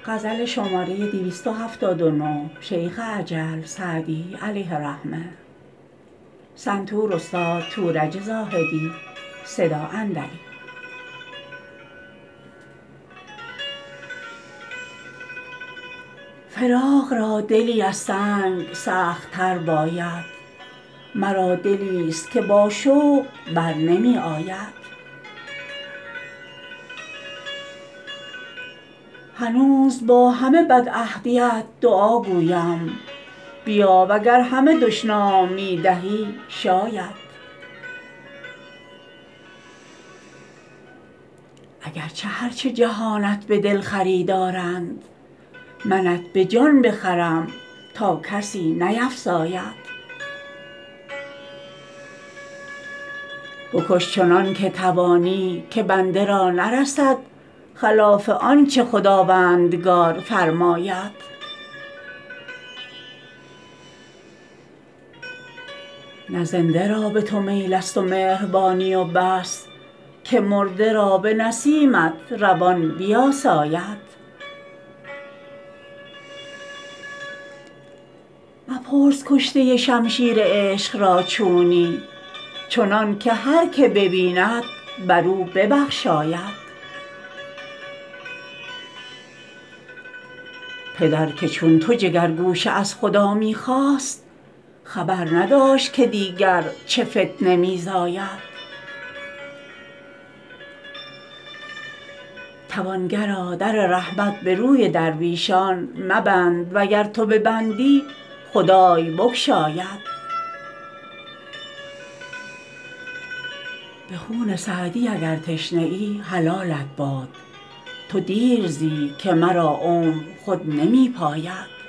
غزل شماره 279 شیخ عجل سعدی علیه رحمه. سنتور استاد تورج زاهدی. صدا اندری. فراق را دلی از سنگ سخت تر باید، مرا دلی است که با شوق بر نمی آید. هنوز با همه بدعهدیت دعا گویم، بیا وگر همه دشنام می دهی شاید. اگرچه هرچه جهانت به دل خریدارند، منت به جان بخرم تا کسی نیفزاید. بکش چنان که توانی که بنده را نرسد خلاف آنچه خداوندگار فرماید. نه زنده را به تو میل است و مهربانی و بس که مرده را به نسیمت روان بیاساید. مپرس کشته شمشیر عشق را چونی، چنان که هر که ببیند بر او ببخشاید. پدر که چون تو جگرگوشه از خدا می خواست، خبر نداشت که دیگر چه فتنه می زاید. توانگرا در رحمت به روی درویشان مبند وگر تو ببندی خدای بگشاید. به خون سعدی اگر تشنه ای حلالت باد، تو دیر زی که مرا عمر خود نمی پاید.